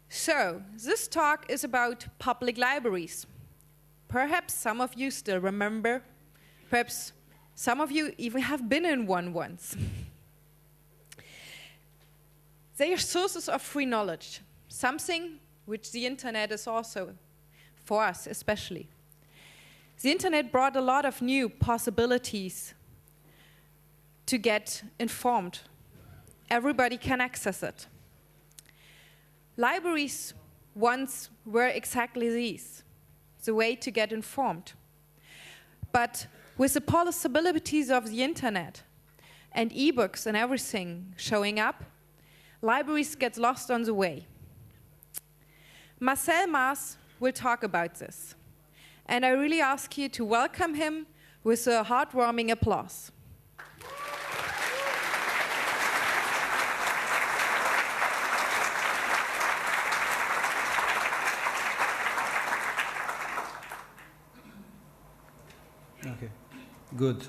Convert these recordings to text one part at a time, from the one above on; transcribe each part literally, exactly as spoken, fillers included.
So, this talk is about public libraries. Perhaps some of you still remember, perhaps some of you even have been in one once. They are sources of free knowledge, something which the internet is also, for us especially. The internet brought a lot of new possibilities to get informed. Everybody can access it. Libraries once were exactly these, the way to get informed. But with the possibilities of the internet and e-books and everything showing up, libraries get lost on the way. Marcel Mars will talk about this, and I really ask you to welcome him with a heartwarming applause. Okay, good.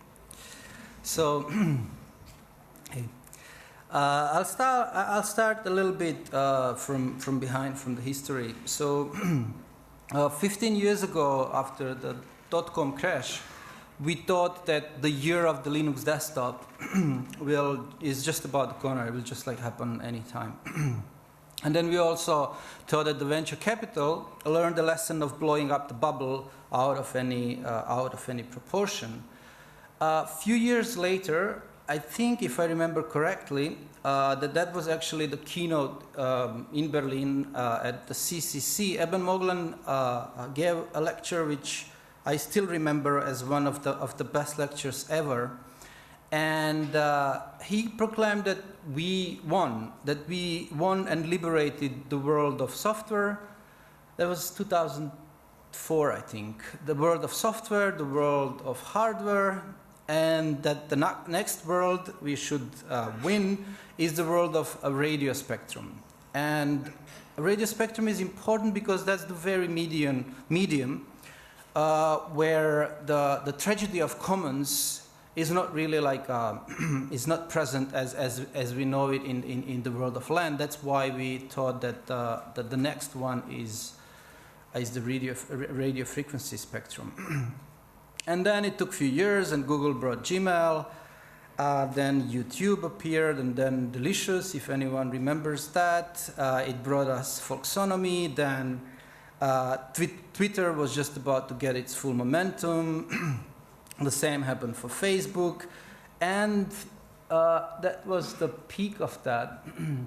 So, hey, uh, I'll start. I'll start a little bit uh, from from behind, from the history. So, uh, fifteen years ago, after the dot-com crash, we thought that the year of the Linux desktop will is just about the corner. It will just like happen anytime. And then we also thought that the venture capital learned the lesson of blowing up the bubble out of any uh, out of any proportion. A uh, few years later, I think, if I remember correctly, uh, that that was actually the keynote um, in Berlin uh, at the C C C. Eben Moglen uh, gave a lecture which I still remember as one of the of the best lectures ever. And uh, he proclaimed that we won, that we won and liberated the world of software. That was two thousand four, I think. The world of software, the world of hardware, and that the next world we should uh, win is the world of a radio spectrum. And a radio spectrum is important because that's the very medium, medium uh, where the, the tragedy of commons is not really like, uh, is not present as, as, as we know it in, in, in the world of land. That's why we thought that, uh, that the next one is, is the radio, radio frequency spectrum. And then it took a few years, and Google brought Gmail, uh, then YouTube appeared, and then Delicious, if anyone remembers that. Uh, it brought us Folksonomy, then uh, twi Twitter was just about to get its full momentum. The same happened for Facebook, and uh, that was the peak of that.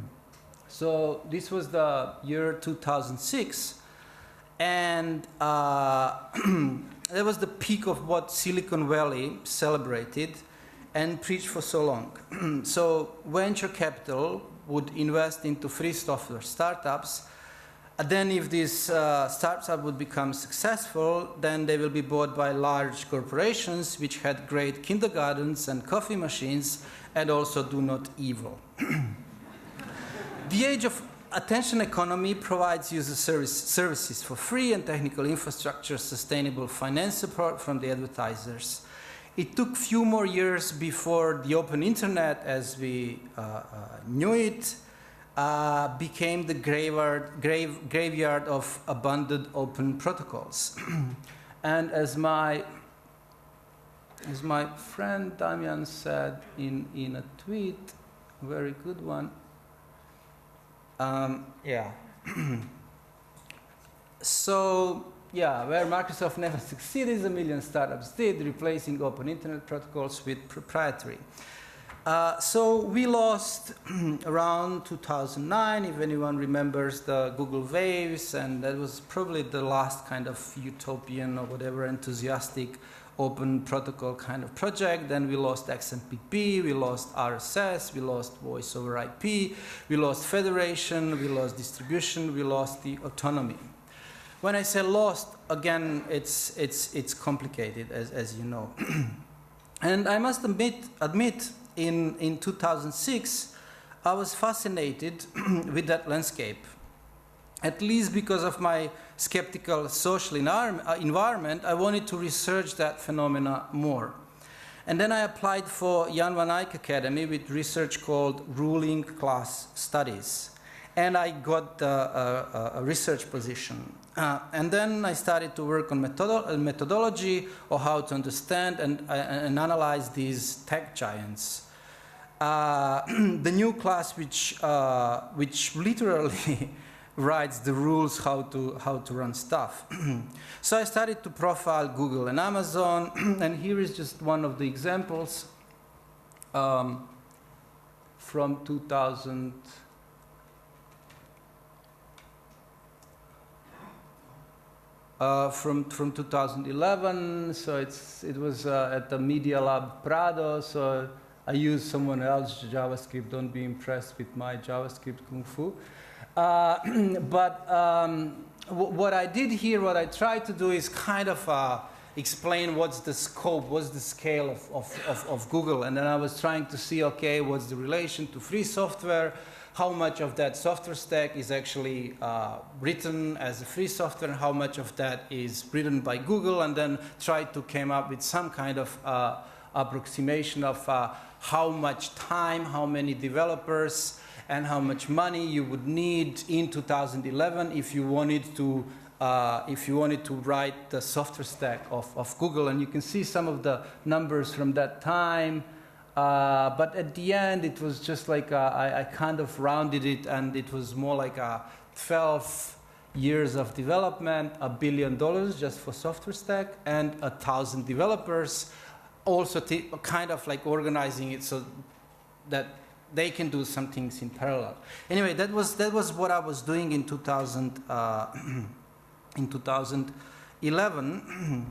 So this was the year two thousand six, and uh, that was the peak of what Silicon Valley celebrated and preached for so long. So venture capital would invest into free software startups. And then if these uh, startups would become successful, then they will be bought by large corporations which had great kindergartens and coffee machines and also do not evil. The age of attention economy provides user service, services for free and technical infrastructure, sustainable finance support from the advertisers. It took few more years before the open internet as we uh, uh, knew it Uh, became the graveyard, grave, graveyard of abundant open protocols. And as my, as my friend Damian said in, in a tweet, a very good one, um, yeah. So, yeah, where Microsoft never succeeded, a million startups did, replacing open internet protocols with proprietary. Uh, so we lost around two thousand nine, if anyone remembers the Google Waves, and that was probably the last kind of utopian or whatever enthusiastic open protocol kind of project. Then we lost X M P P, we lost R S S, we lost voice over I P, we lost federation, we lost distribution, we lost the autonomy. When I say lost, again, it's, it's, it's complicated, as, as you know. And I must admit, admit In, in two thousand six, I was fascinated with that landscape, at least because of my skeptical social environment. I wanted to research that phenomena more. And then I applied for Jan van Eyck Academy with research called Ruling Class Studies. and I got uh, a, a research position. Uh, and then I started to work on methodo methodology, or how to understand and, uh, and analyze these tech giants. Uh, the new class, which uh, which literally writes the rules how to how to run stuff. So I started to profile Google and Amazon, and here is just one of the examples um, from two thousand. Uh, from from two thousand eleven, so it's it was uh, at the Media Lab Prado. So I used someone else's JavaScript. Don't be impressed with my JavaScript kung fu. Uh, but um, w what I did here, what I tried to do is kind of uh, explain what's the scope, what's the scale of, of, of, of Google, and then I was trying to see, okay, what's the relation to free software. How much of that software stack is actually uh, written as a free software, and how much of that is written by Google, and then try to come up with some kind of uh, approximation of uh, how much time, how many developers, and how much money you would need in two thousand eleven if you wanted to uh, if you wanted to write the software stack of, of Google. And you can see some of the numbers from that time. Uh, but at the end, it was just like uh, I, I kind of rounded it, and it was more like a twelve years of development, a billion dollars just for software stack, and a thousand developers, also t kind of like organizing it so that they can do some things in parallel. Anyway, that was that was what I was doing in two thousand uh, in two thousand eleven.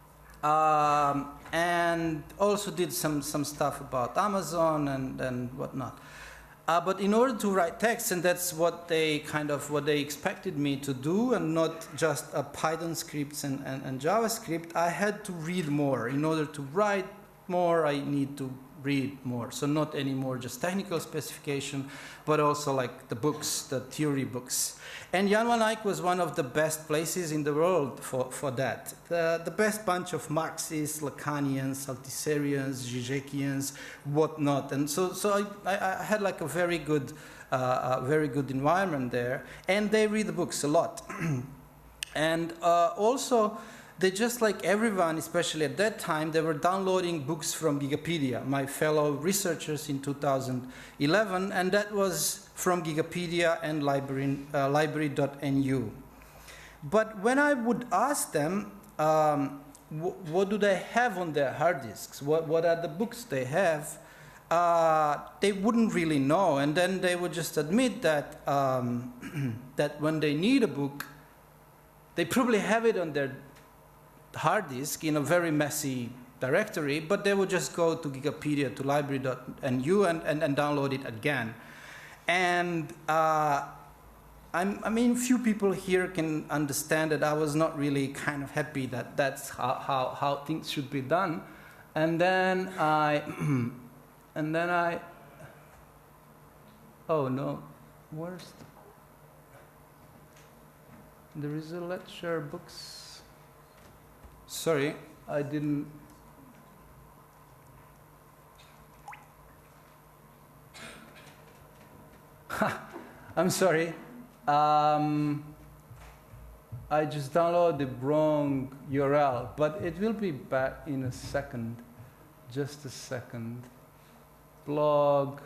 Um, and also did some, some stuff about Amazon and, and whatnot. Uh, but in order to write text, and that's what they kind of, what they expected me to do, and not just a Python scripts and, and, and JavaScript, I had to read more. In order to write more, I need to read more. So not anymore just technical specification, but also like the books, the theory books. And Jan van Eyck was one of the best places in the world for, for that. The, the best bunch of Marxists, Lacanians, Althusserians, Zizekians, whatnot. And so, so I, I had like a very good, uh, a very good environment there. And they read the books a lot. And uh, also, they just like everyone, especially at that time, they were downloading books from Gigapedia, my fellow researchers in two thousand eleven, and that was from Gigapedia and library, uh, library dot N U. But when I would ask them, um, what do they have on their hard disks? What, what are the books they have? Uh, they wouldn't really know, and then they would just admit that, um, that when they need a book, they probably have it on their hard disk in a very messy directory, but they would just go to Gigapedia, to library dot N U, and, and, and download it again. And uh, I'm, I mean, few people here can understand that I was not really kind of happy that that's how, how, how things should be done. And then I, and then I, oh no, where's, the, there is a lecture books. Sorry, I didn't. I'm sorry. Um, I just downloaded the wrong U R L, but it will be back in a second. Just a second. Blog.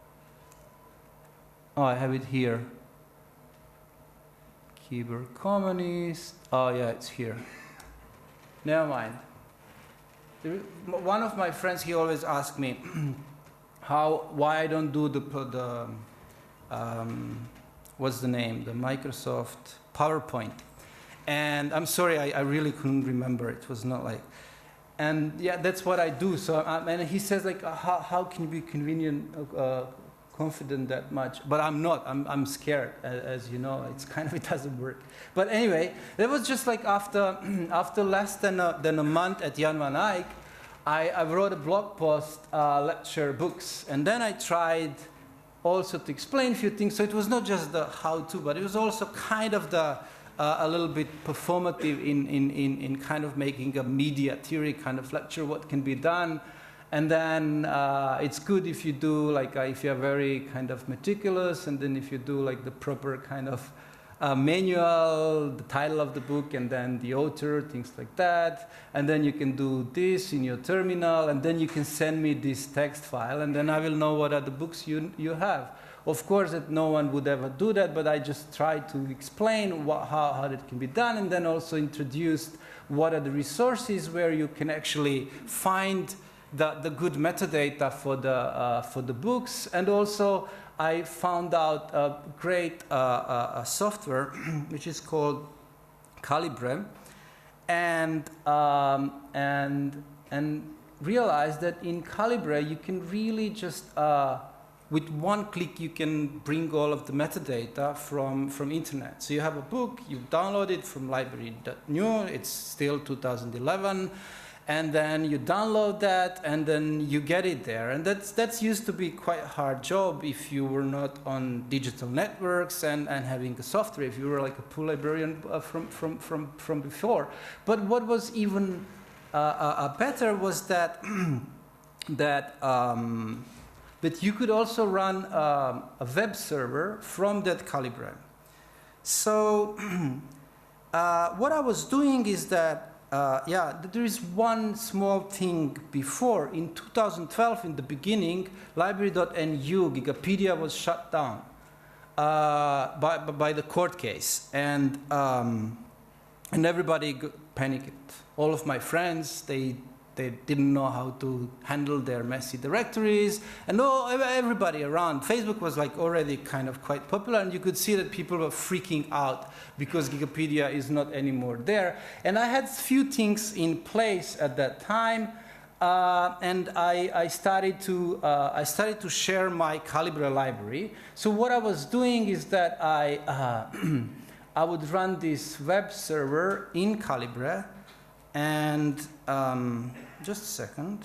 Oh, I have it here. Keyboard Communist. Oh, yeah, it's here. Never mind. One of my friends, he always asked me how, why I don't do the, the um, what's the name, the Microsoft PowerPoint. And I'm sorry, I, I really couldn't remember. It was not like, and yeah, that's what I do. So, um, and he says like, uh, how, how can you be convenient, uh, confident that much? But I'm not. I'm, I'm scared, as, as you know. It's kind of, it doesn't work. But anyway, it was just like after, after less than a, than a month at Jan van Eyck, I, I wrote a blog post, uh, lecture books, and then I tried also to explain a few things. So it was not just the how-to, but it was also kind of the uh, a little bit performative in, in, in, in kind of making a media theory kind of lecture, what can be done. And then uh, it's good if you do, like, uh, if you're very kind of meticulous, and then if you do, like, the proper kind of uh, manual, the title of the book, and then the author, things like that. And then you can do this in your terminal, and then you can send me this text file, and then I will know what are the books you, you have. Of course, that no one would ever do that, but I just tried to explain what, how, how that can be done, and then also introduced what are the resources where you can actually find The, the good metadata for the, uh, for the books. And also I found out a great uh, uh, software which is called Calibre, and, um, and, and realized that in Calibre you can really just, uh, with one click you can bring all of the metadata from, from internet. So you have a book, you download it from library dot new, it's still two thousand eleven, and then you download that, and then you get it there. And that's, that's used to be quite a hard job if you were not on digital networks and, and having the software, if you were like a pool librarian uh, from, from, from, from before. But what was even uh, uh, better was that, that, um, that you could also run um, a web server from that Calibre. So uh, what I was doing is that Uh, yeah, there is one small thing before. In two thousand twelve, in the beginning, library dot N U, Gigapedia was shut down uh, by, by the court case. And, um, and everybody panicked. All of my friends, they, they didn't know how to handle their messy directories. And all, everybody around. Facebook was like already kind of quite popular, and you could see that people were freaking out because Gigapedia is not anymore there. And I had few things in place at that time, uh, and I, I, started to, uh, I started to share my Calibre library. So what I was doing is that I, uh, I would run this web server in Calibre, and um, just a second.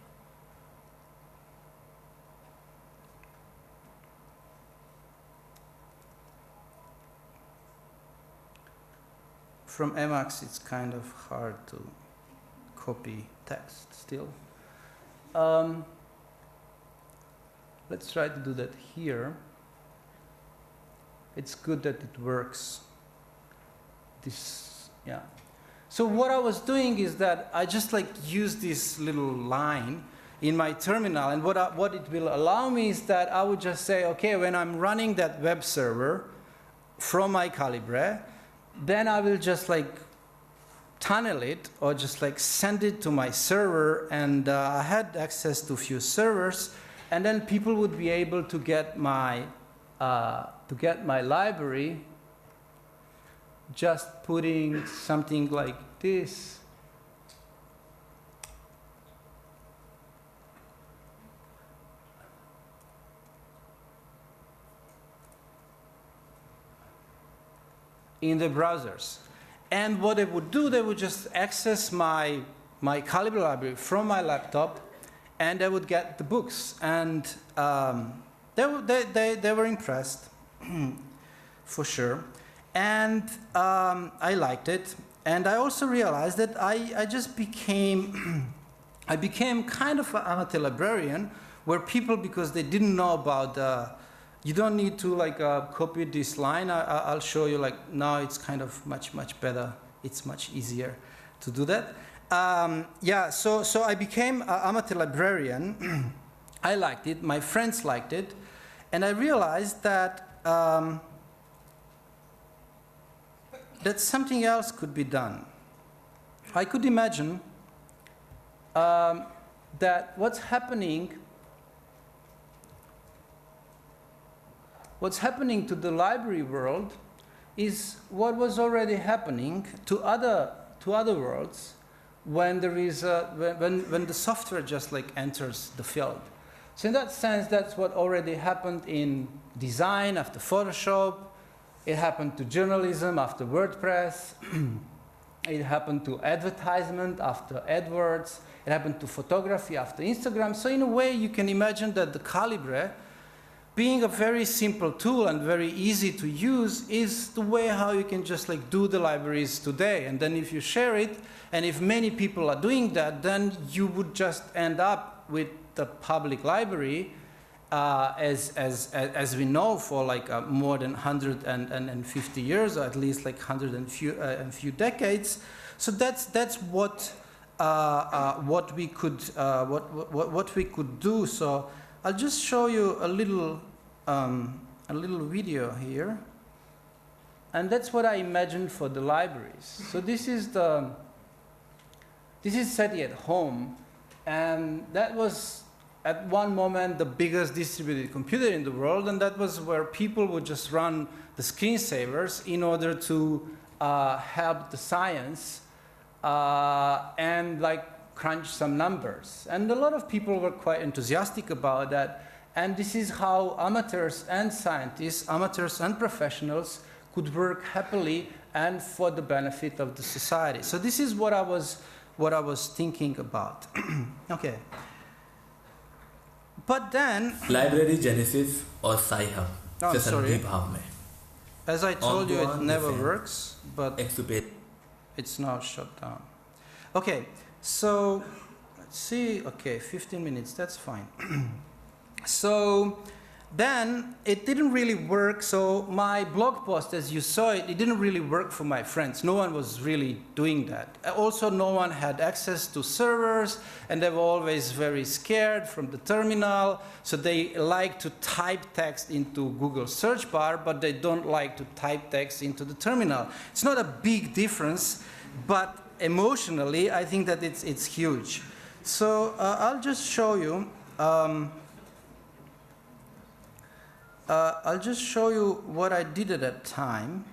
From Emacs, it's kind of hard to copy text still. Um, let's try to do that here. It's good that it works. This, yeah. So what I was doing is that I just like use this little line in my terminal, and what, I, what it will allow me is that I would just say, okay, when I'm running that web server from my Calibre, then I will just like tunnel it or just like send it to my server, and uh, I had access to a few servers, and then people would be able to get my, uh, to get my library just putting something like this. In the browsers. And what they would do, they would just access my, my Calibre library from my laptop, and they would get the books. And um, they, they, they, they were impressed, for sure. And um, I liked it. And I also realized that I, I just became, I became kind of an amateur librarian, where people, because they didn't know about the, you don't need to like uh, copy this line. I, I'll show you like now it's kind of much, much better. It's much easier to do that. Um, yeah, so, so I became an amateur librarian. I liked it. My friends liked it. And I realized that, um, that something else could be done. I could imagine um, that what's happening What's happening to the library world is what was already happening to other, to other worlds when, there is a, when, when the software just like enters the field. So in that sense, that's what already happened in design after Photoshop. It happened to journalism after WordPress. It happened to advertisement after AdWords. It happened to photography after Instagram. So in a way, you can imagine that the Calibre, being a very simple tool and very easy to use, is the way how you can just like do the libraries today. And then if you share it, and if many people are doing that, then you would just end up with the public library, uh, as, as, as we know, for like uh, more than one hundred fifty years, or at least like one hundred and few, uh, and few decades. So that's, that's what, uh, uh, what, we could, uh, what, what, what we could do. So I'll just show you a little, um, a little video here. And that's what I imagined for the libraries. So this is the, this is SETI at home, and that was at one moment the biggest distributed computer in the world, and that was where people would just run the screensavers in order to uh, help the science uh, and like crunch some numbers. And a lot of people were quite enthusiastic about that. And this is how amateurs and scientists, amateurs and professionals, could work happily and for the benefit of the society. So this is what I was, what I was thinking about. Okay. But then... Library Genesis or Sci-Hub. Oh, sorry. As I told you, it never works, but it's now shut down. Okay, so let's see. Okay, fifteen minutes, that's fine. So then it didn't really work. So my blog post, as you saw it, it didn't really work for my friends. No one was really doing that. Also, no one had access to servers, and they were always very scared from the terminal. So they like to type text into Google search bar, but they don't like to type text into the terminal. It's not a big difference, but emotionally, I think that it's, it's huge. So uh, I'll just show you. Um, Uh, I'll just show you what I did at that time.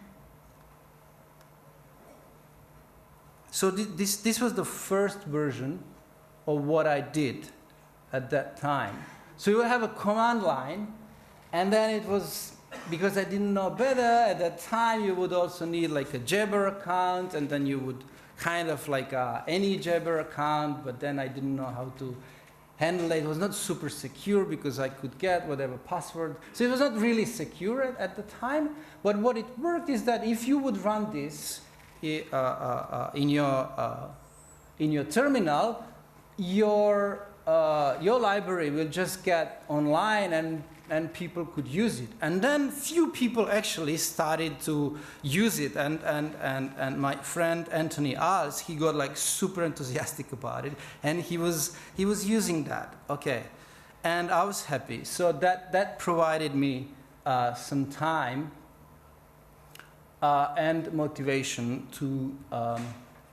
So th this, this was the first version of what I did at that time. So you would have a command line, and then it was, because I didn't know better, at that time you would also need like a Jabber account, and then you would kind of like uh, any Jabber account, but then I didn't know how to handle it. It was not super secure because I could get whatever password. So it was not really secure at, at the time. But what it worked is that if you would run this uh, uh, uh, in your uh, in your terminal, your uh, your library will just get online, and and people could use it. And then few people actually started to use it. And, and, and, and my friend Anthony Als, he got like super enthusiastic about it. And he was, he was using that, okay. And I was happy. So that, that provided me uh, some time uh, and motivation to um,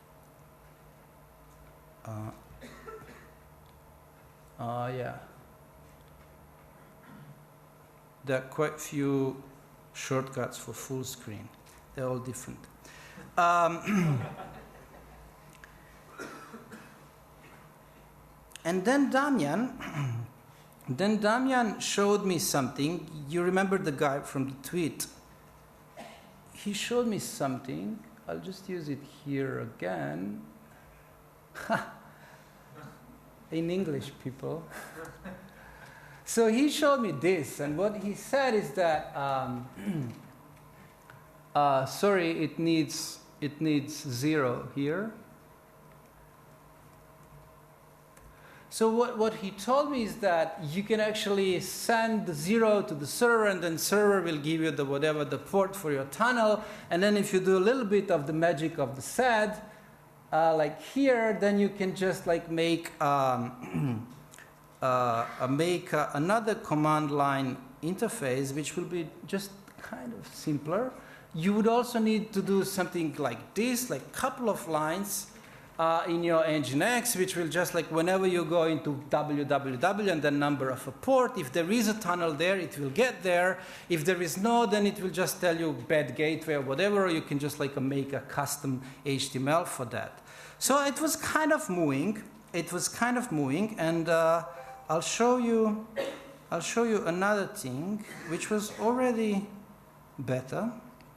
uh, uh, yeah. There are quite few shortcuts for full screen. They're all different. Um, and then Damian, then Damian showed me something. You remember the guy from the tweet? He showed me something. I'll just use it here again. In English, people. So he showed me this, and what he said is that, um, uh, sorry, it needs, it needs zero here. So what, what he told me is that you can actually send the zero to the server, and then server will give you the whatever, the port for your tunnel, and then if you do a little bit of the magic of the S E D, uh, like here, then you can just like make um, Uh, uh, make uh, another command line interface, which will be just kind of simpler. You would also need to do something like this, like a couple of lines uh, in your Nginx, which will just like whenever you go into www and the number of a port, if there is a tunnel there, it will get there. If there is no, then it will just tell you bad gateway or whatever, or you can just like uh, make a custom H T M L for that. So it was kind of moving. It was kind of moving, and uh, I'll show you, I'll show you another thing which was already better.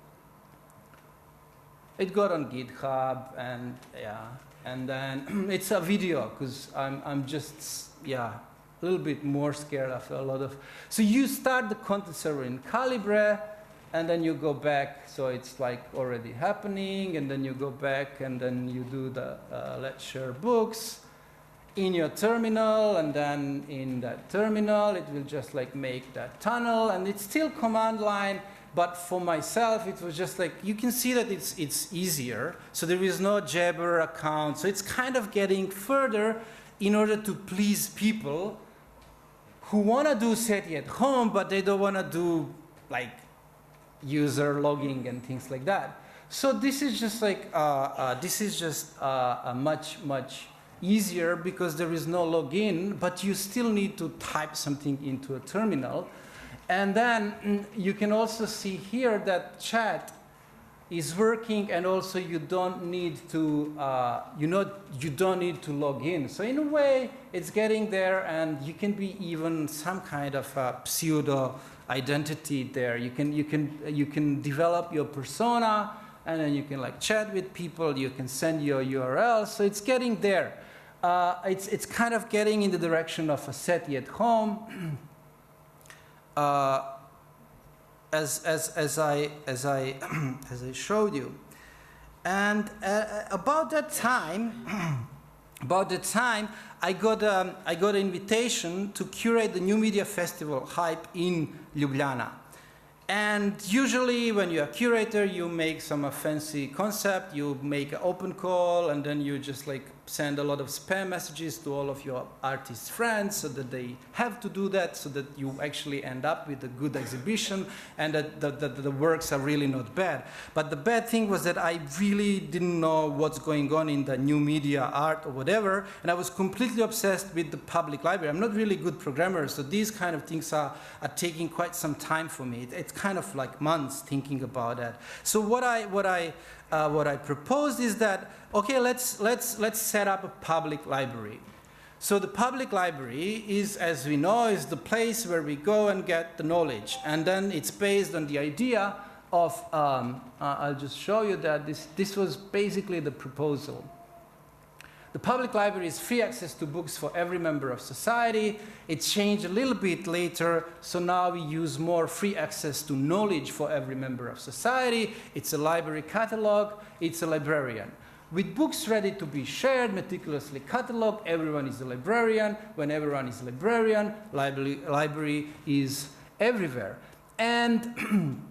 It got on GitHub, and yeah, and then it's a video because I'm I'm just yeah a little bit more scared after a lot of. So you start the content server in Calibre, and then you go back, so it's like already happening, and then you go back, and then you do the uh, let's share books. in your terminal, and then in that terminal it will just like make that tunnel, and it's still command line, but for myself it was just like, you can see that it's it's easier, so there is no Jabber account, so it's kind of getting further in order to please people who want to do SETI at home, but they don't want to do like user logging and things like that. So this is just like uh, uh, this is just uh, a much much easier, because there is no login, but you still need to type something into a terminal. And then mm, you can also see here that chat is working, and also you don't need to uh, you know you don't need to log in. So in a way, it's getting there, and you can be even some kind of a pseudo identity there. You can you can you can develop your persona, and then you can like chat with people. You can send your U R L. So it's getting there. Uh, it's it's kind of getting in the direction of a SETI at home. uh, as as as I as I as I showed you, and uh, about that time, about that time, I got um, I got an invitation to curate the New Media Festival Hype in Ljubljana. And usually when you're a curator, you make some uh, fancy concept, you make an open call, and then you just like send a lot of spam messages to all of your artist friends so that they have to do that, so that you actually end up with a good exhibition, and that the, the, the works are really not bad. But the bad thing was that I really didn't know what's going on in the new media art or whatever, and I was completely obsessed with the public library. I'm not really a good programmer, so these kind of things are, are taking quite some time for me. It, it's kind of like months thinking about that. So what I, what I, uh, what I proposed is that, okay, let's, let's, let's set up a public library. So the public library is, as we know, is the place where we go and get the knowledge. And then it's based on the idea of, um, uh, I'll just show you that this, this was basically the proposal. The public library is free access to books for every member of society. It changed a little bit later, so now we use more free access to knowledge for every member of society. It's a library catalog, it's a librarian. With books ready to be shared, meticulously cataloged, everyone is a librarian. When everyone is a librarian, library, library is everywhere. And,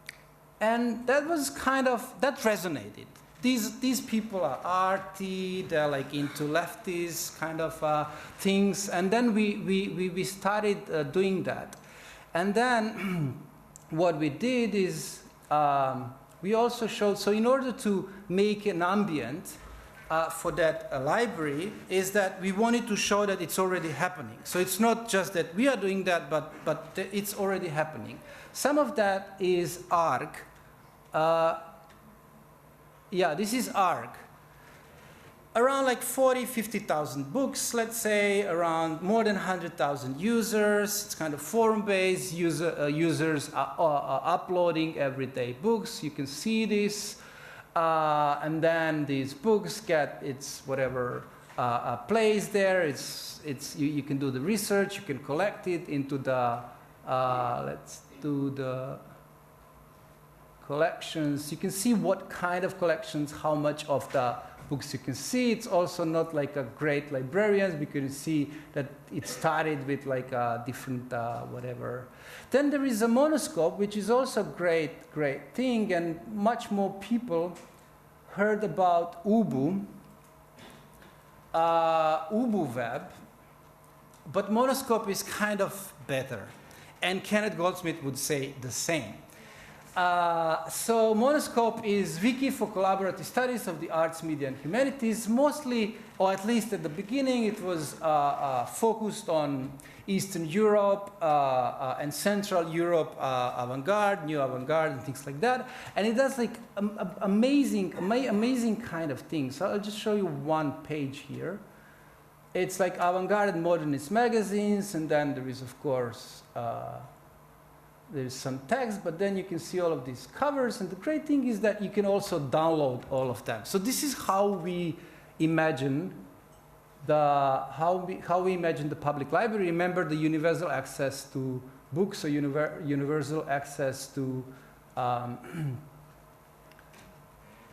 and that was kind of, that resonated. These, these people are arty, they're like into leftist kind of uh, things. And then we, we, we, we started uh, doing that. And then what we did is, um, we also showed, so in order to make an ambient uh, for that uh, library, is that we wanted to show that it's already happening. So it's not just that we are doing that, but, but it's already happening. Some of that is ARG. Uh, yeah, this is ARG. Around like forty, fifty thousand books, let's say, around more than one hundred thousand users. It's kind of forum-based. User, uh, users are, are, are uploading everyday books. You can see this. Uh, and then these books get its whatever uh, uh, place there. It's, it's, you, you can do the research. You can collect it into the, uh, let's do the collections. You can see what kind of collections, how much of the books you can see. It's also not like a great librarians, because you see that it started with like a different uh, whatever. Then there is a Monoscope, which is also a great, great thing, and much more people heard about Ubu, uh, Ubu Web, but Monoscope is kind of better. And Kenneth Goldsmith would say the same. Uh, so Monoscope is Wiki for Collaborative Studies of the Arts, Media, and Humanities. Mostly, or at least at the beginning, it was uh, uh, focused on Eastern Europe uh, uh, and Central Europe uh, avant-garde, new avant-garde, and things like that. And it does like um, amazing, ama amazing kind of things. So I'll just show you one page here. It's like avant-garde and modernist magazines, and then there is, of course, uh, there's some text, but then you can see all of these covers. And the great thing is that you can also download all of them. So this is how we imagine the, how we, how we imagine the public library. Remember the universal access to books, or univer universal access to, um,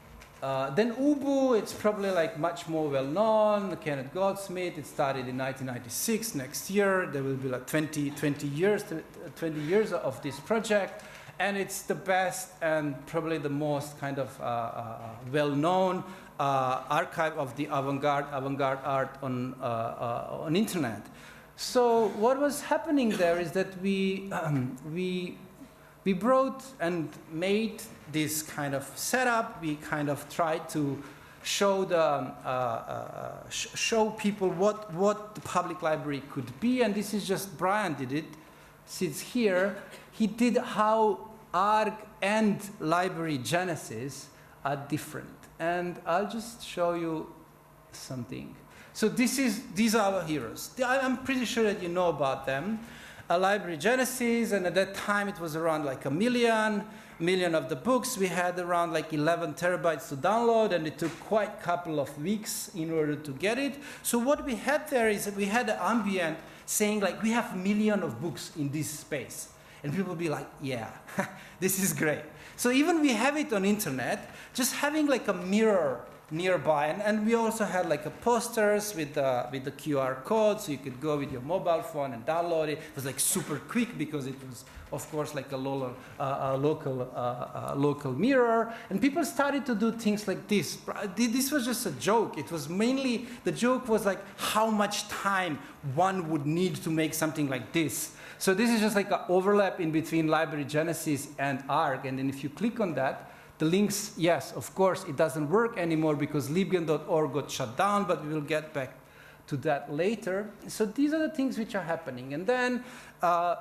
Uh, then Ubu, it's probably like much more well known. Kenneth Goldsmith, it started in nineteen ninety-six. Next year, there will be like twenty, twenty years, twenty years of this project. And it's the best and probably the most kind of uh, uh, well-known uh, archive of the avant-garde, avant-garde art on, uh, uh, on internet. So what was happening there is that we, um, we, we brought and made this kind of setup. We kind of tried to show the um, uh, uh, sh show people what what the public library could be, and this is just Brian did it. Sits here. He did how Arg and Library Genesis are different, and I'll just show you something. So this is these are our heroes. I'm pretty sure that you know about them. A Library Genesis, and at that time it was around like a million. million of the books. We had around like eleven terabytes to download, and it took quite a couple of weeks in order to get it. So what we had there is that we had an ambient saying like, we have a million of books in this space. And people would be like, yeah, this is great. So even we have it on internet, just having like a mirror nearby, and, and we also had like a posters with the, with the Q R code, so you could go with your mobile phone and download it. It was like super quick because it was, of course, like a, local, uh, a local, uh, uh, local mirror. And people started to do things like this. This was just a joke. It was mainly, the joke was like how much time one would need to make something like this. So this is just like an overlap in between Library Genesis and Arg. And then if you click on that, the links, yes, of course, it doesn't work anymore because libgen dot org got shut down, but we will get back to that later. So these are the things which are happening. And then, uh,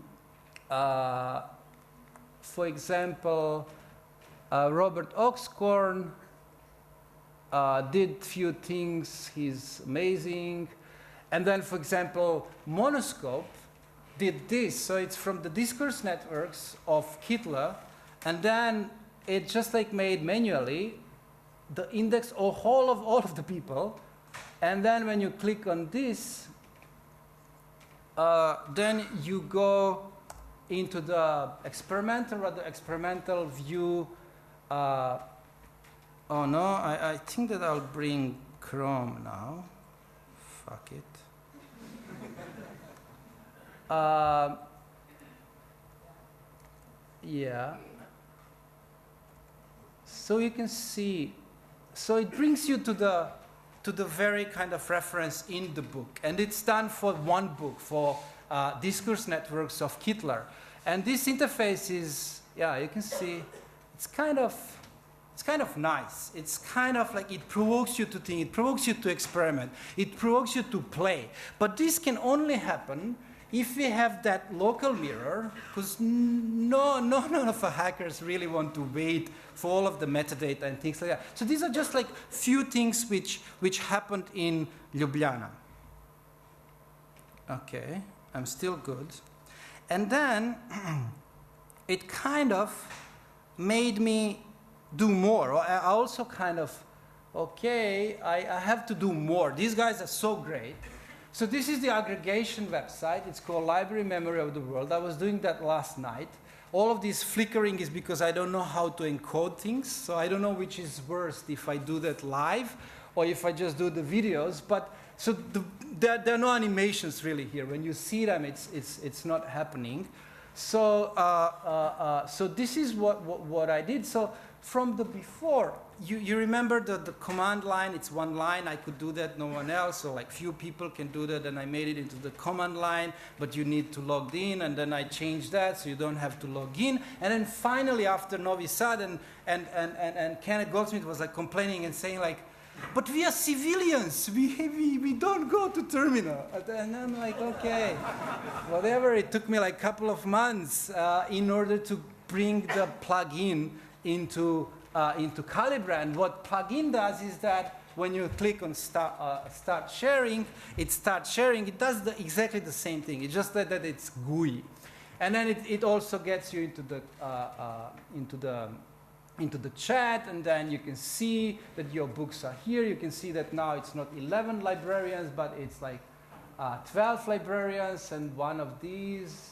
uh, for example, uh, Robert Oxcorn uh, did few things. He's amazing. And then, for example, Monoscope did this. So it's from the discourse networks of Kittler, and then it just like made manually the index of all of all of the people, and then when you click on this, uh, then you go into the experimental or the experimental view. Uh, oh no, I, I think that I'll bring Chrome now. Fuck it. uh, yeah. So you can see, so it brings you to the, to the very kind of reference in the book. And it's done for one book, for uh, Discourse Networks of Kittler. And this interface is, yeah, you can see, it's kind of, it's kind of nice. It's kind of like it provokes you to think, it provokes you to experiment, it provokes you to play. But this can only happen if we have that local mirror, because no, no, none of the hackers really want to wait for all of the metadata and things like that. So these are just like few things which, which happened in Ljubljana. Okay, I'm still good. And then it kind of made me do more. I also kind of, okay, I, I have to do more. These guys are so great. So this is the aggregation website. It's called Library Memory of the World. I was doing that last night. All of this flickering is because I don't know how to encode things. So I don't know which is worst, if I do that live or if I just do the videos. But so the, there, there are no animations really here. When you see them, it's, it's, it's not happening. So, uh, uh, uh, so this is what, what, what I did. So from the before, you, you remember the, the command line, it's one line, I could do that, no one else, so like few people can do that, and I made it into the command line, but you need to log in, and then I changed that so you don't have to log in. And then finally after Novi Sad and, and, and, and, and Kenneth Goldsmith was like complaining and saying like, but we are civilians, we, we, we don't go to terminal. And I'm like, okay, whatever, it took me like a couple of months uh, in order to bring the plugin into Uh, into Calibra. And what plugin does is that when you click on start, uh, start sharing, it starts sharing. It does the, exactly the same thing. It's just that, that it's G U I. And then it, it also gets you into the, uh, uh, into, the, into the chat, and then you can see that your books are here. You can see that now it's not eleven librarians, but it's like uh, twelve librarians, and one of these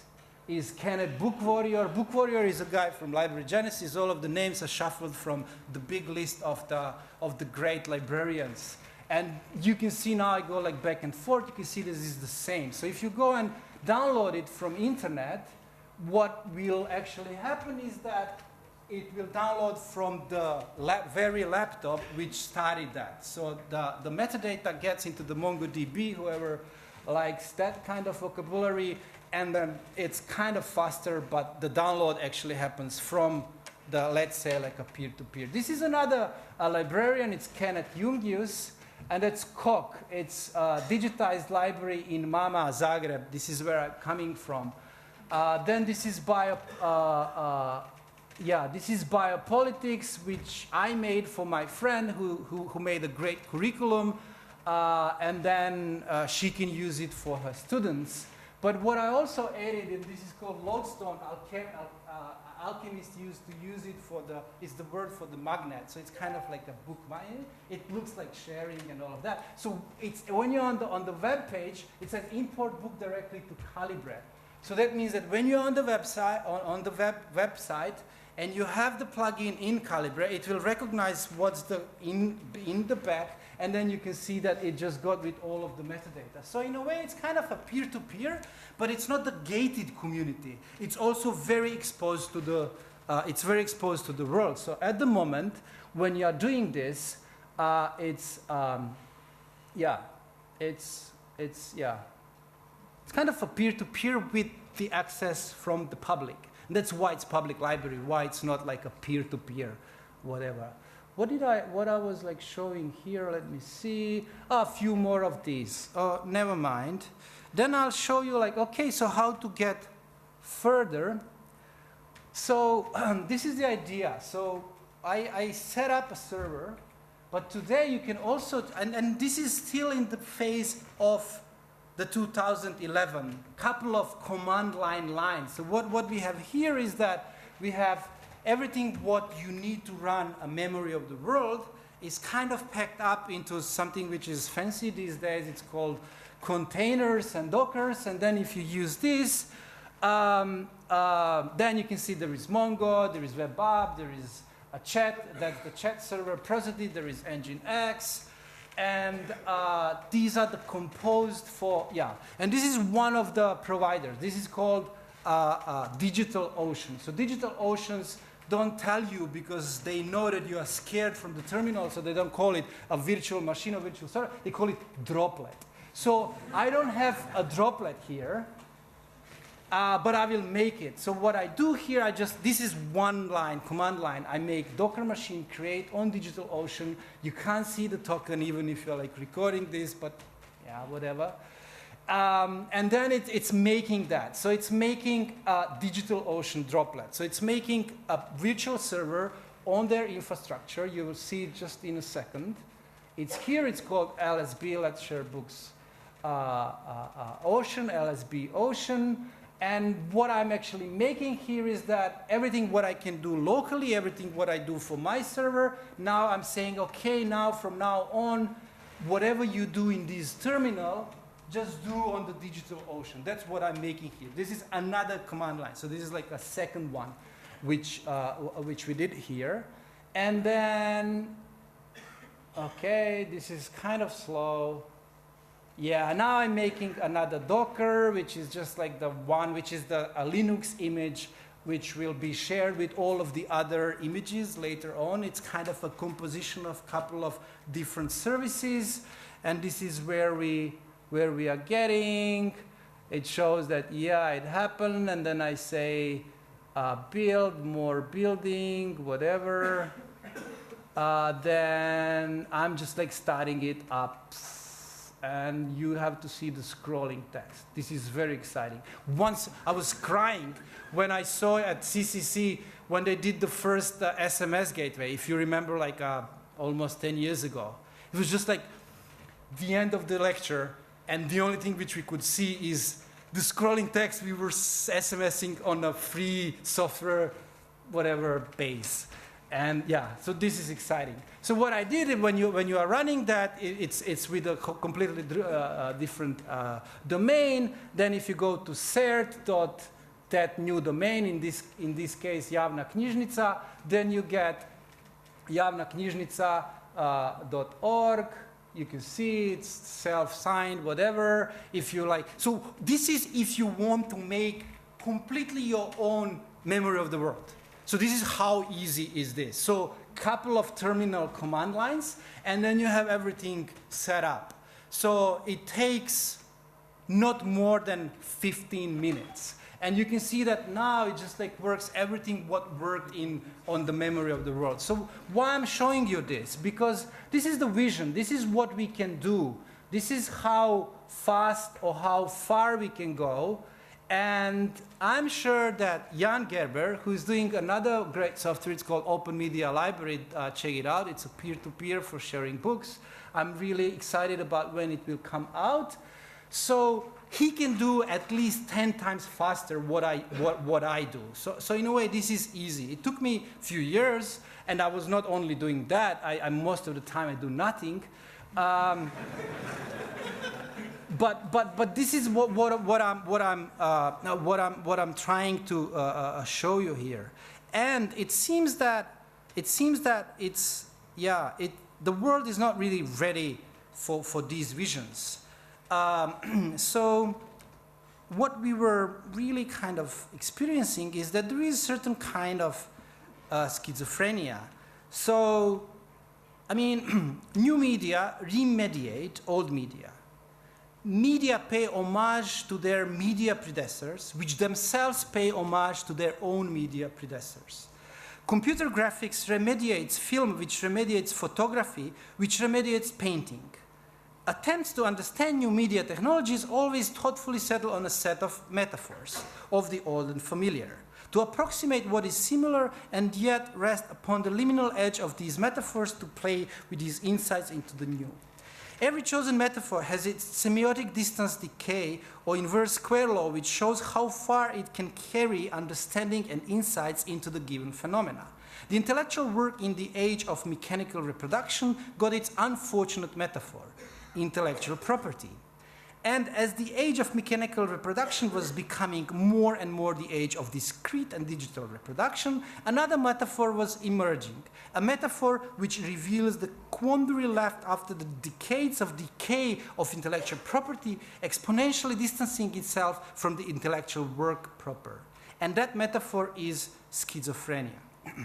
is Kenneth Book Warrior. Book Warrior is a guy from Library Genesis. All of the names are shuffled from the big list of the, of the great librarians. And you can see now I go like back and forth. You can see this is the same. So if you go and download it from internet, what will actually happen is that it will download from the lab, very laptop which started that. So the, the metadata gets into the MongoDB, whoever likes that kind of vocabulary, and then it's kind of faster, but the download actually happens from the, let's say, like a peer-to-peer. This is another uh, librarian, it's Kenneth Jungius, and it's C O C. It's a digitized library in Mama, Zagreb. This is where I'm coming from. Uh, then this is bio, uh, uh, yeah, this is biopolitics, which I made for my friend who, who, who made a great curriculum, uh, and then uh, she can use it for her students. But what I also added, and this is called lodestone, alchem uh, alchemists used to use it for the, is the word for the magnet. So it's kind of like a bookmark. It looks like sharing and all of that. So it's, when you're on the, on the web page, it says import book directly to Calibre. So that means that when you're on the website, on, on the web, website, and you have the plugin in Calibre, it will recognize what's the in, in the back, and then you can see that it just got with all of the metadata. So in a way, it's kind of a peer-to-peer, but it's not the gated community. It's also very exposed to the, uh, it's very exposed to the world. So at the moment, when you are doing this, uh, it's, um, yeah, it's, it's, yeah. It's kind of a peer-to-peer with the access from the public. And that's why it's public library, why it's not like a peer-to-peer, whatever. What did I, what I was like showing here, let me see. Oh, a few more of these. Oh, never mind. Then I'll show you like, okay, so how to get further. So um, this is the idea. So I, I set up a server, but today you can also, and, and this is still in the phase of the two thousand eleven, couple of command line lines. So what, what we have here is that we have everything what you need to run a memory of the world is kind of packed up into something which is fancy these days. It's called containers and dockers. And then if you use this, um, uh, then you can see there is Mongo, there is WebApp, there is a chat, that's the chat server, Prosody, there is Nginx. And uh, these are the composed for, yeah. And this is one of the providers. This is called uh, uh, DigitalOcean. So DigitalOceans don't tell you because they know that you are scared from the terminal, so they don't call it a virtual machine or virtual server. They call it Droplet. So I don't have a Droplet here, uh, but I will make it. So what I do here, I just, this is one line, command line. I make Docker machine create on DigitalOcean. You can't see the token even if you're like recording this, but yeah, whatever. Um, and then it, it's making that. So it's making a DigitalOcean Droplet. So it's making a virtual server on their infrastructure. You will see it just in a second. It's here, it's called L S B, Let's Share Books uh, uh, uh, Ocean, L S B Ocean. And what I'm actually making here is that everything what I can do locally, everything what I do for my server, now I'm saying, okay, now from now on, whatever you do in this terminal, just do on the DigitalOcean. That's what I'm making here. This is another command line. So this is like a second one, which, uh, which we did here. And then, okay, this is kind of slow. Yeah, now I'm making another Docker, which is just like the one, which is the a Linux image, which will be shared with all of the other images later on. It's kind of a composition of a couple of different services. And this is where we, where we are getting. It shows that, yeah, it happened. And then I say, uh, build, more building, whatever. Uh, then I'm just like starting it up. And you have to see the scrolling text. This is very exciting. Once I was crying when I saw at C C C when they did the first uh, S M S gateway, if you remember, like uh, almost ten years ago. It was just like the end of the lecture, and the only thing which we could see is the scrolling text. We were SMSing on a free software, whatever, base. And yeah, so this is exciting. So what I did when you when you are running that, it, it's it's with a co completely uh, uh, different uh, domain. Then if you go to cert dot that new domain, in this, in this case, Javna Knjižnica. Then you get javna knjižnica dot org. You can see it's self-signed, whatever. If you like, so this is if you want to make completely your own memory of the world. So this is how easy is this. So couple of terminal command lines, and then you have everything set up. So it takes not more than fifteen minutes. And you can see that now it just like works everything what worked in on the memory of the world. So why I'm showing you this? Because this is the vision. This is what we can do. This is how fast or how far we can go. And I'm sure that Jan Gerber, who is doing another great software, it's called Open Media Library, uh, check it out. It's a peer-to-peer for sharing books. I'm really excited about when it will come out. So he can do at least ten times faster what I, what, what I do. So, so in a way, this is easy. It took me a few years, and I was not only doing that. I, I most of the time, I do nothing. Um, But, but, but this is what, what, what, I'm, what, I'm, uh, what, I'm, what I'm trying to uh, uh, show you here. And it seems that, it seems that it's, yeah, it, the world is not really ready for, for these visions. Um, so what we were really kind of experiencing is that there is certain kind of uh, schizophrenia. So, I mean, new media remediate old media. Media pay homage to their media predecessors, which themselves pay homage to their own media predecessors. Computer graphics remediates film, which remediates photography, which remediates painting. Attempts to understand new media technologies always thoughtfully settle on a set of metaphors of the old and familiar, to approximate what is similar and yet rest upon the liminal edge of these metaphors to play with these insights into the new. Every chosen metaphor has its semiotic distance decay or inverse square law, which shows how far it can carry understanding and insights into the given phenomena. The intellectual work in the age of mechanical reproduction got its unfortunate metaphor, intellectual property. And as the age of mechanical reproduction was becoming more and more the age of discrete and digital reproduction, another metaphor was emerging, a metaphor which reveals the quandary left after the decades of decay of intellectual property, exponentially distancing itself from the intellectual work proper. And that metaphor is schizophrenia.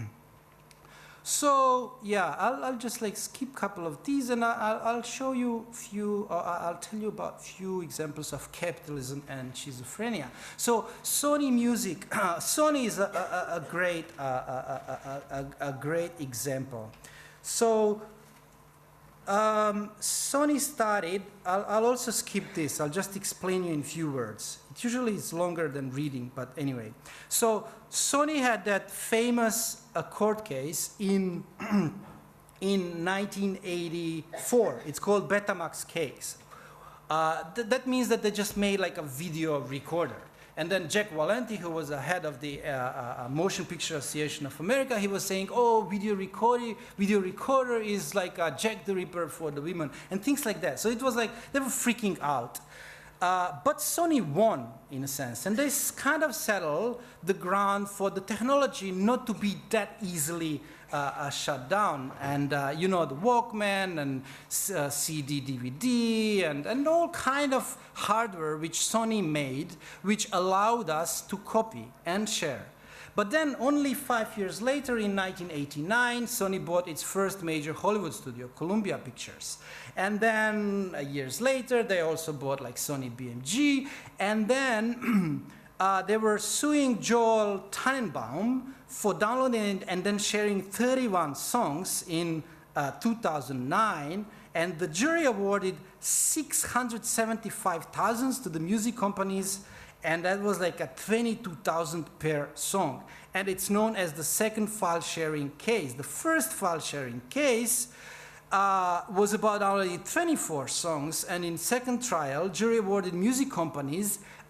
So yeah, I'll, I'll just like skip a couple of these, and I'll, I'll show you few. Uh, I'll tell you about few examples of capitalism and schizophrenia. So Sony Music, uh, Sony is a, a, a great, uh, a, a, a, a great example. So um, Sony started. I'll, I'll also skip this. I'll just explain you in few words. It usually is longer than reading, but anyway. So Sony had that famous uh, court case in, in nineteen eighty-four. It's called Betamax case. Uh, th that means that they just made like a video recorder. And then Jack Valenti, who was the head of the uh, uh, Motion Picture Association of America, he was saying, oh, video recorder, video recorder is like a Jack the Ripper for the women, and things like that. So it was like, they were freaking out. Uh, but Sony won, in a sense, and they kind of settled the ground for the technology not to be that easily uh, uh, shut down. And, uh, you know, the Walkman and uh, C D, D V D, and, and all kind of hardware which Sony made, which allowed us to copy and share. But then only five years later, in nineteen eighty-nine, Sony bought its first major Hollywood studio, Columbia Pictures. And then uh, years later, they also bought like Sony B M G. And then uh, they were suing Joel Tannenbaum for downloading and, and then sharing thirty-one songs in uh, two thousand nine. And the jury awarded six hundred seventy-five thousand dollars to the music companies. And that was like a twenty-two thousand per song. And it's known as the second file sharing case. The first file sharing case uh, was about only twenty-four songs. And in second trial, jury awarded music companies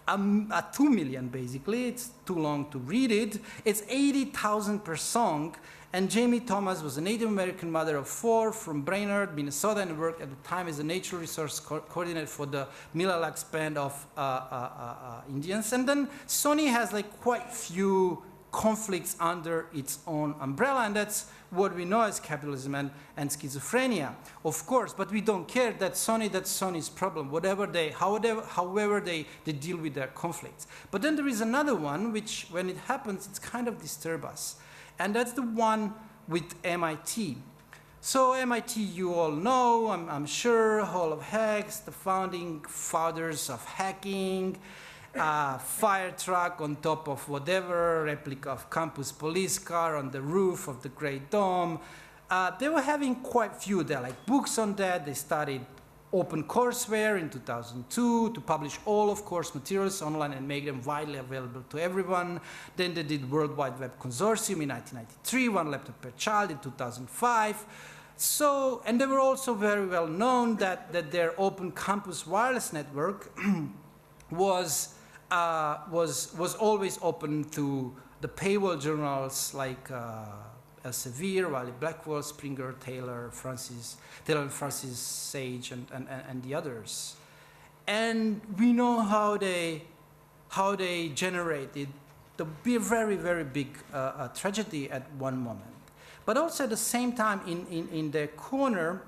um, uh, two million basically. It's too long to read it. It's eighty thousand per song. And Jamie Thomas was a Native American mother of four from Brainerd, Minnesota, and worked at the time as a natural resource co coordinator for the Mille Lacs Band of uh, uh, uh, Indians. And then Sony has like quite few conflicts under its own umbrella, and that's what we know as capitalism and, and schizophrenia, of course. But we don't care. That's Sony. That's Sony's problem. Whatever they, however, however they, they deal with their conflicts. But then there is another one, which when it happens, it's kind of disturb us. And that's the one with M I T. So M I T, you all know, I'm, I'm sure, Hall of Hacks, the founding fathers of hacking, uh, fire truck on top of whatever, replica of campus police car on the roof of the Great Dome. Uh, they were having quite few. There are like books on that. They started OpenCourseware in two thousand two to publish all of course materials online and make them widely available to everyone. Then they did World Wide Web Consortium in nineteen ninety-three, one laptop per child in two thousand five. So, and they were also very well known that, that their Open Campus Wireless Network was, uh, was, was always open to the paywall journals like uh, Elsevier, Wiley Blackwell, Springer, Taylor, Francis, Taylor and Francis Sage, and, and, and the others. And we know how they, how they generated the very, very big uh, uh, tragedy at one moment. But also at the same time, in, in, in their corner,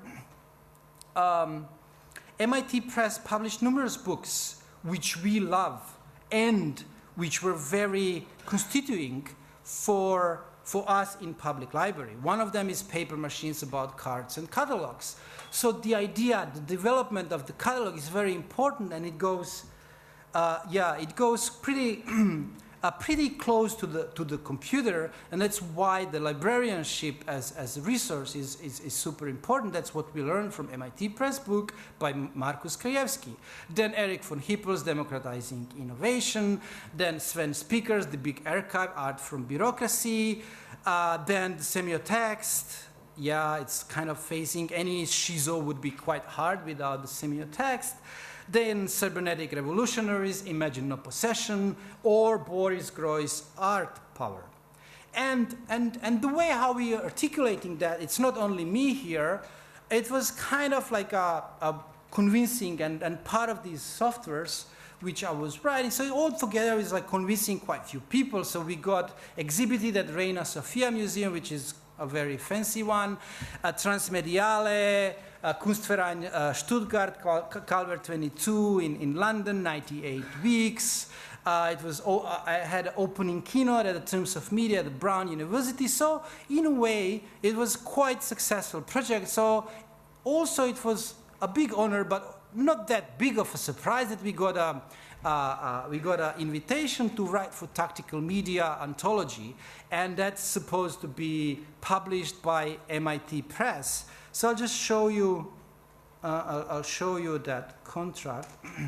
um, M I T Press published numerous books which we love and which were very constituting for for us in public library. One of them is Paper Machines About Cards and Catalogs. So the idea, the development of the catalog is very important, and it goes, uh, yeah, it goes pretty, uh, pretty close to the to the computer, and that's why the librarianship as as a resource is is, is super important. That's what we learned from M I T Press book by Markus Krajewski. Then Eric von Hippel's Democratizing Innovation. Then Sven Speaker's The Big Archive: Art from Bureaucracy. Uh, then the semiotext. Yeah, it's kind of facing any shizo would be quite hard without the semiotext. Then Cybernetic Revolutionaries, Imagine No Possession, or Boris Groys's Art Power. And, and, and the way how we are articulating that, it's not only me here, it was kind of like a, a convincing and, and part of these softwares which I was writing. So all together is like convincing quite few people. So we got exhibited at Reina Sofia Museum, which is a very fancy one, uh, Transmediale, uh, Kunstverein uh, Stuttgart, Cal Calvert twenty-two in, in London, ninety-eight weeks. Uh, it was, uh, I had an opening keynote at the Terms of Media at the Brown University. So in a way, it was quite successful project. So also it was a big honor, but not that big of a surprise that we got a, uh, uh, we got an invitation to write for Tactical Media Anthology, and that's supposed to be published by M I T Press. So I'll just show you, uh, I'll, I'll show you that contract.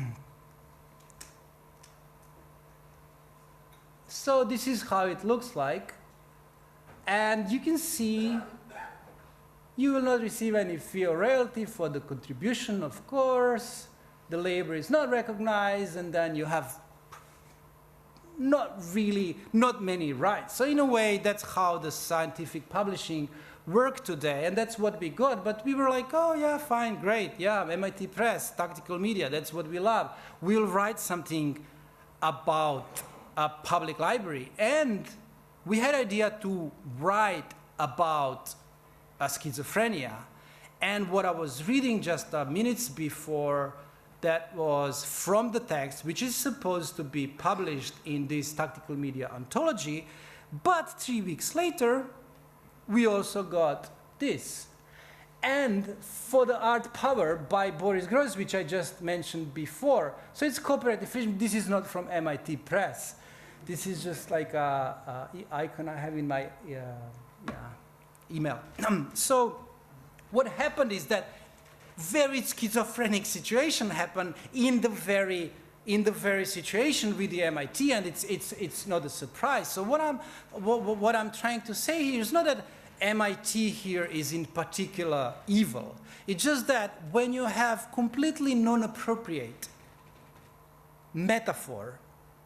So this is how it looks like, and you can see you will not receive any fee or royalty for the contribution, of course. The labor is not recognized, and then you have not really, not many rights. So in a way, that's how the scientific publishing worked today, and that's what we got. But we were like, oh yeah, fine, great, yeah, M I T Press, Tactical Media, that's what we love. We'll write something about a public library. And we had idea to write about uh, schizophrenia. And what I was reading just uh, minutes before, that was from the text, which is supposed to be published in this Tactical Media Anthology. But three weeks later, we also got this. And For the Art Power by Boris Groys, which I just mentioned before. So it's cooperative fiction. This is not from M I T Press. This is just like a, a icon I have in my uh, yeah, email. So what happened is that very schizophrenic situation happened in the very in the very situation with the M I T, and it's it's it's not a surprise. So what I'm what, what I'm trying to say here is not that M I T here is in particular evil. It's just that when you have completely non-appropriate, metaphor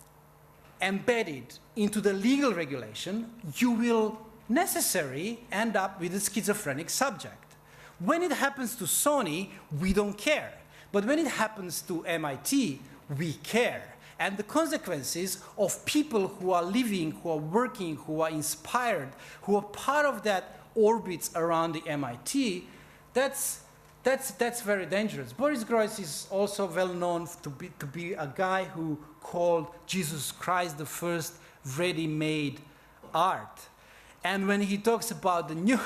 embedded into the legal regulation, you will necessarily end up with a schizophrenic subject. When it happens to Sony, we don't care. But when it happens to M I T, we care. And the consequences of people who are living, who are working, who are inspired, who are part of that orbits around the M I T, that's, that's, that's very dangerous. Boris Groys is also well known to be, to be a guy who called Jesus Christ the first ready-made art. And when he talks about the new...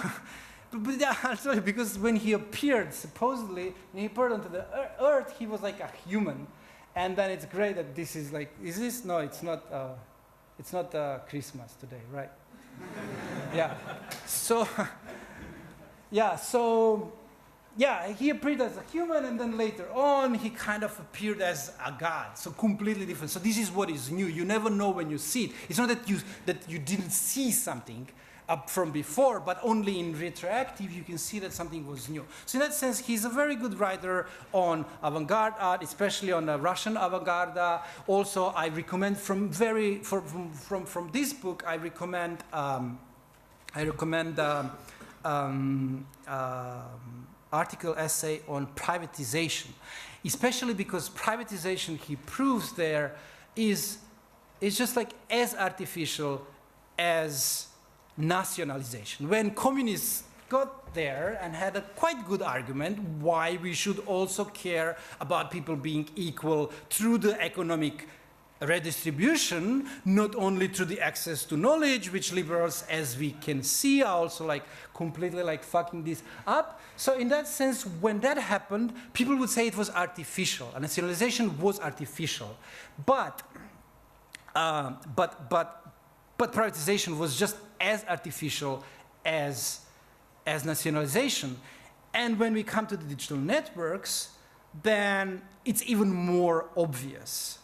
I'm sorry, because when he appeared, supposedly, when he appeared onto the earth, he was like a human. And then it's great that this is like, is this? No, it's not, uh, it's not uh, Christmas today, right? Yeah. So, yeah, so, yeah, he appeared as a human, and then later on, he kind of appeared as a god. So completely different. So this is what is new. You never know when you see it. It's not that you, that you didn't see something up from before, but only in retroactive you can see that something was new. So in that sense, he's a very good writer on avant-garde art, especially on the Russian avant-garde. Also, I recommend from very from from from, from this book, I recommend um, I recommend um, um, uh, article essay on privatization, especially because privatization, he proves there, is is just like as artificial as nationalization. When communists got there and had a quite good argument why we should also care about people being equal through the economic redistribution, not only through the access to knowledge, which liberals, as we can see, are also like completely like fucking this up. So in that sense, when that happened, people would say it was artificial, and nationalization was artificial. But, uh, but, but, but privatization was just as artificial as, as nationalization. And when we come to the digital networks, then it's even more obvious.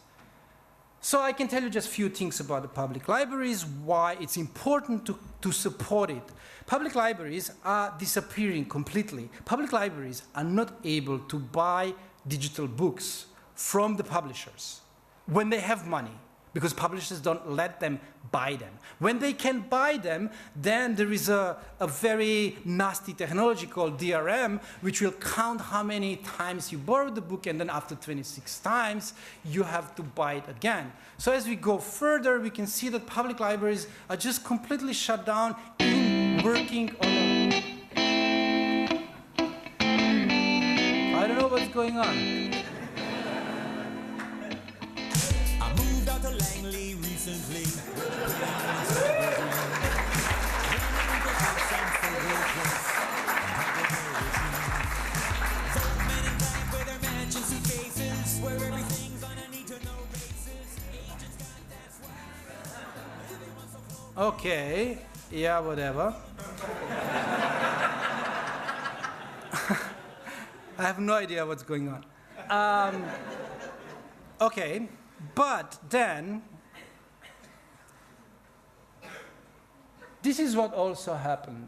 So I can tell you just a few things about the public libraries, why it's important to, to support it. Public libraries are disappearing completely. Public libraries are not able to buy digital books from the publishers when they have money, because publishers don't let them buy them. When they can buy them, then there is a, a very nasty technology called D R M, which will count how many times you borrowed the book, and then after twenty-six times, you have to buy it again. So as we go further, we can see that public libraries are just completely shut down in working on a... I don't know what's going on. To Langley recently. Okay, yeah, whatever. I have no idea what's going on. Um, okay. But then, this is what also happened.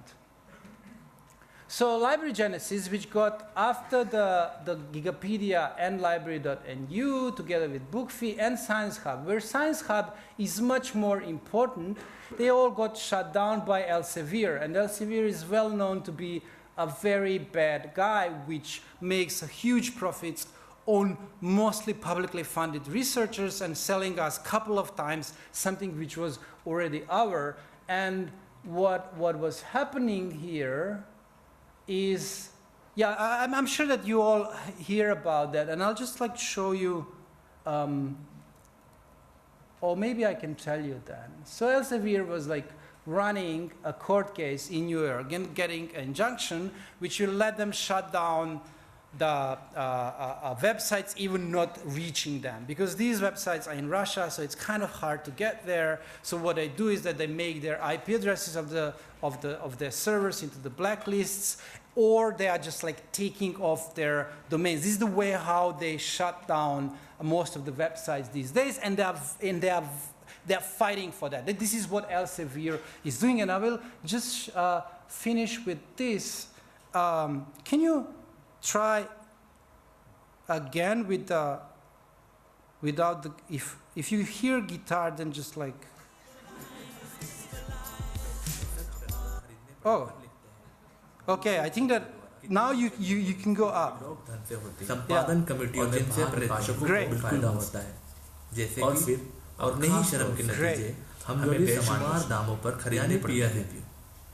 So Library Genesis, which got after the, the Gigapedia and library dot N U, together with BookFi and Science Hub, where Science Hub is much more important, they all got shut down by Elsevier. And Elsevier is well known to be a very bad guy, which makes a huge profits on mostly publicly funded researchers and selling us a couple of times something which was already our. And what, what was happening here is, yeah, I, I'm sure that you all hear about that, and I'll just like show you, um, or maybe I can tell you that. So Elsevier was like running a court case in New York and getting an injunction which will let them shut down the uh, uh, uh, websites, even not reaching them, because these websites are in Russia, so it's kind of hard to get there. So what they do is that they make their I P addresses of the of the of their servers into the blacklists, or they are just like taking off their domains. This is the way how they shut down most of the websites these days, and they are and they are they are fighting for that. This is what Elsevier is doing, and I will just uh, finish with this. Um, can you try again with the without the, if, if you hear guitar, then just like, oh, okay, I think that now you, you, you can go up. संपादन कमेटियों जिनसे प्रकाशकों को भी फायदा होता है, जैसे और फिर और नहीं शर्म के नतीजे हमें बेशुमार दामों पर खरीदने पड़ते हैं,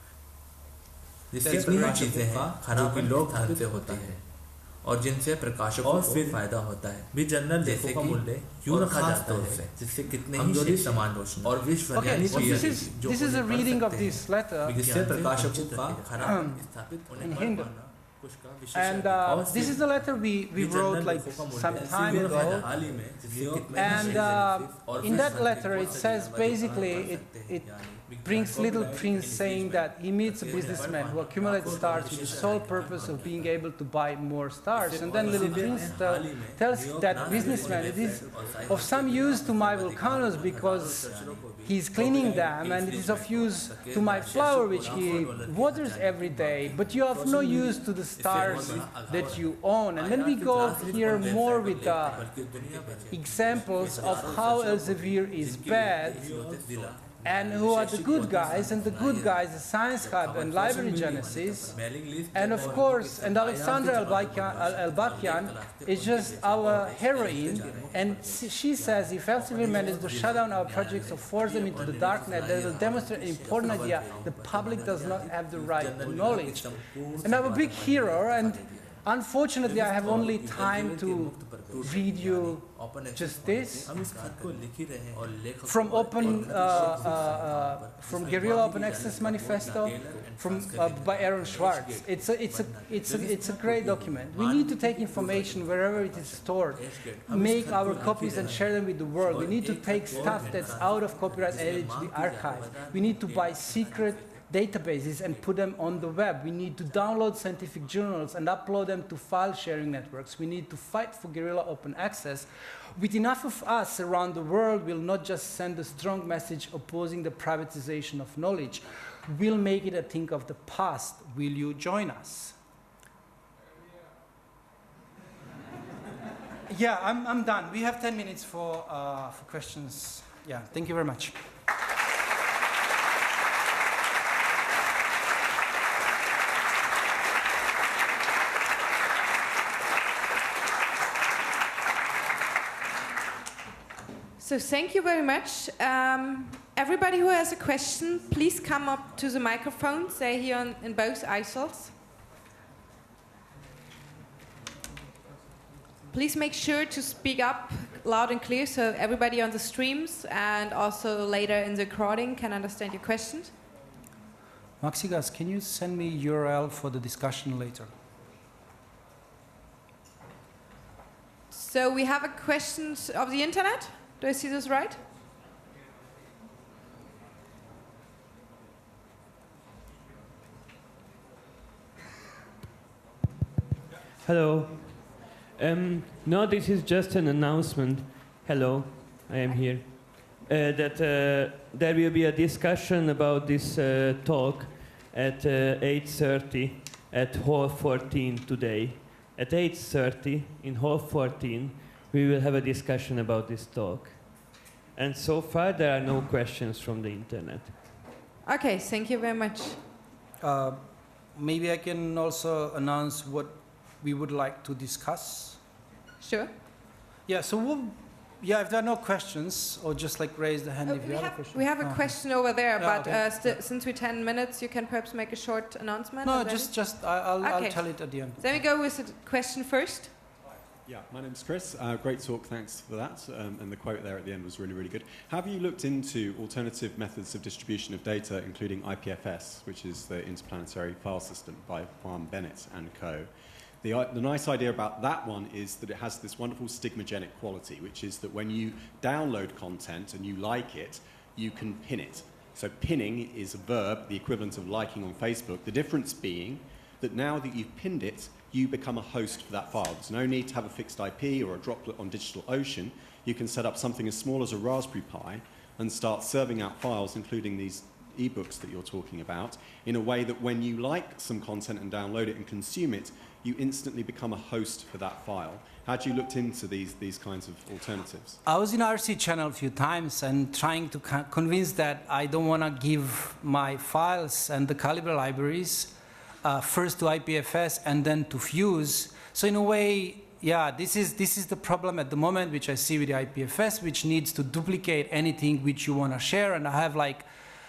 जिससे कई चीजें हैं खराब लोग धन से होती है और जिनसे प्रकाशकों को फायदा होता है भी जनरल जैसे का मूल्य क्यों रखा जाता है, जिससे कितने ही समान रोशनी और विश्व Okay, so this is, this is a reading of this letter. जिससे प्रकाशकों का खराब स्थापित होने in पर Hindu. मानना उसका विशेष And uh, this is the letter we, we wrote like some time ago. And uh, in that letter it says basically it, it brings Little Prince saying that he meets a businessman who accumulates stars with the sole purpose of being able to buy more stars. And then Little Prince tell, tells that businessman it is of some use to my volcanoes because he's cleaning them, and it is of use to my flower which he waters every day, but you have no use to the stars that you own. And then we go here more with uh, examples of how Elsevier is bad and who are the good guys, and the good guys, the Science Hub and Library Genesis, and of course, and Alexandra Elbakian is just our heroine, and she says if Elsevier manages to shut down our projects or force them into the darknet, they will demonstrate an important idea: the public does not have the right to knowledge. And I'm a big hero, and unfortunately I have only time to read you just this from open uh, uh, uh, from Guerrilla Open Access Manifesto from uh, by Aaron Swartz. It's a it's a it's a it's a great document. We need to take information wherever it is stored, make our copies and share them with the world. We need to take stuff that's out of copyright and to be archived. We need to buy secret databases and put them on the web. We need to download scientific journals and upload them to file sharing networks. We need to fight for guerrilla open access. With enough of us around the world, we'll not just send a strong message opposing the privatization of knowledge. We'll make it a thing of the past. Will you join us? Yeah, I'm, I'm done. We have ten minutes for, uh, for questions. Yeah, thank you very much. So thank you very much. Um, everybody who has a question, please come up to the microphones. They're here on, in both aisles. Please make sure to speak up loud and clear so everybody on the streams and also later in the recording can understand your questions. Maxigas, can you send me U R L for the discussion later? So we have a question of the internet. Do I see this right? Hello. Um, no, this is just an announcement. Hello, I am here. Uh, that uh, there will be a discussion about this uh, talk at uh, eight thirty at Hall fourteen today. At eight thirty in Hall fourteen, we will have a discussion about this talk. And so far, there are no questions from the internet. Okay, thank you very much. Uh, maybe I can also announce what we would like to discuss. Sure. Yeah, so we'll, yeah, if there are no questions, or just like raise the hand Oh, if you we, have, have, a question. we have a Oh. question over there, Yeah, but okay. uh, st since we're ten minutes, you can perhaps make a short announcement. No, already? just, just I, I'll, Okay. I'll tell it at the end. Then we go with the question first. Yeah, my name's Chris. Uh, great talk, thanks for that. Um, and the quote there at the end was really, really good. Have you looked into alternative methods of distribution of data, including I P F S, which is the Interplanetary File System by Farm Bennett and co? The, uh, the nice idea about that one is that it has this wonderful stigmagenic quality, which is that when you download content and you like it, you can pin it. So pinning is a verb, the equivalent of liking on Facebook. The difference being that now that you've pinned it, you become a host for that file. There's no need to have a fixed I P or a droplet on DigitalOcean. You can set up something as small as a Raspberry Pi and start serving out files, including these ebooks that you're talking about in a way that when you like some content and download it and consume it, you instantly become a host for that file. Had you looked into these, these kinds of alternatives? I was in R C channel a few times and trying to co- convince that I don't want to give my files and the Calibre libraries uh, first to I P F S and then to Fuse. So in a way, yeah, this is, this is the problem at the moment, which I see with the I P F S, which needs to duplicate anything which you want to share. And I have like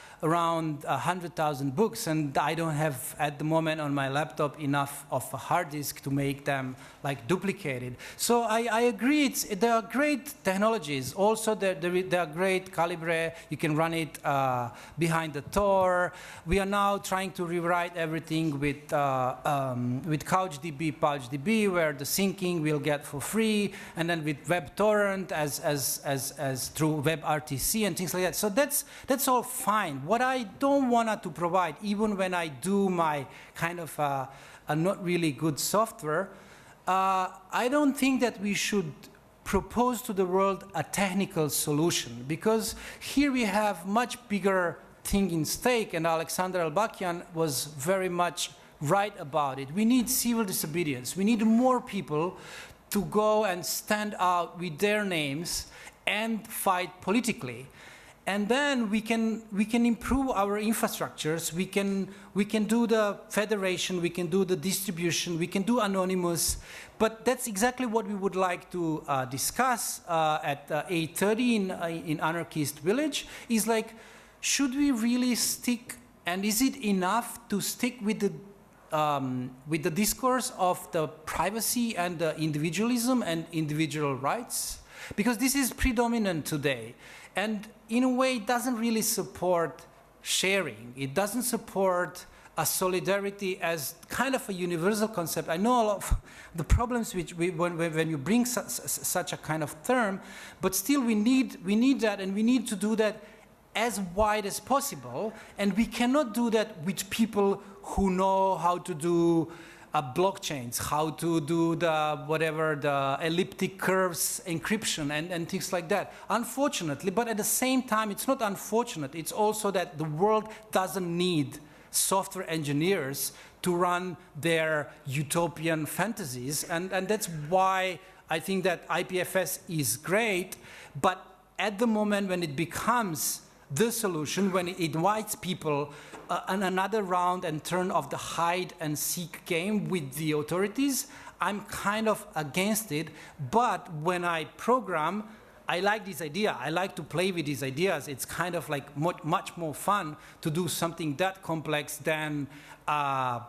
around one hundred thousand books, and I don't have at the moment on my laptop enough of a hard disk to make them like duplicated. So I, I agree, it's, there are great technologies. Also, there, there, there are great Calibre. You can run it uh, behind the Tor. We are now trying to rewrite everything with, uh, um, with CouchDB, PouchDB, where the syncing we'll get for free, and then with WebTorrent as, as, as, as through WebRTC and things like that. So that's, that's all fine. What I don't want to provide, even when I do my kind of uh, a not really good software, uh, I don't think that we should propose to the world a technical solution, because here we have much bigger thing in stake, and Alexander Elbakyan was very much right about it. We need civil disobedience. We need more people to go and stand out with their names and fight politically. And then we can, we can improve our infrastructures. We can, we can do the federation, we can do the distribution, we can do anonymous. But that's exactly what we would like to uh, discuss uh, at uh, eight thirty in, uh, in Anarchist Village, is like, should we really stick, and is it enough to stick with the, um, with the discourse of the privacy and the individualism and individual rights? Because this is predominant today. And in a way, it doesn't really support sharing. It doesn't support a solidarity as kind of a universal concept. I know a lot of the problems which we, when, when you bring su such a kind of term, but still we need, we need that, and we need to do that as wide as possible. And we cannot do that with people who know how to do Uh, blockchains, how to do the whatever, the elliptic curves encryption and, and things like that. Unfortunately, but at the same time, it's not unfortunate. It's also that the world doesn't need software engineers to run their utopian fantasies. And, and that's why I think that I P F S is great. But at the moment when it becomes the solution, when it invites people Uh, and another round and turn of the hide and seek game with the authorities, I'm kind of against it. But when I program, I like this idea. I like to play with these ideas. It's kind of like much, much more fun to do something that complex than uh,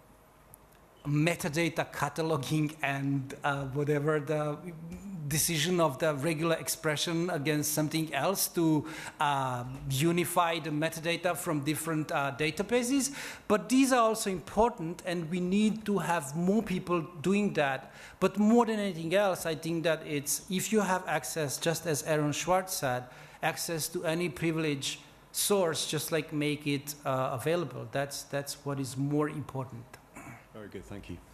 metadata cataloging and uh, whatever the decision of the regular expression against something else to uh, unify the metadata from different uh, databases. But these are also important, and we need to have more people doing that. But more than anything else, I think that it's, if you have access, just as Aaron Schwartz said, access to any privilege source, just like make it uh, available. That's, that's what is more important. Very good, thank you.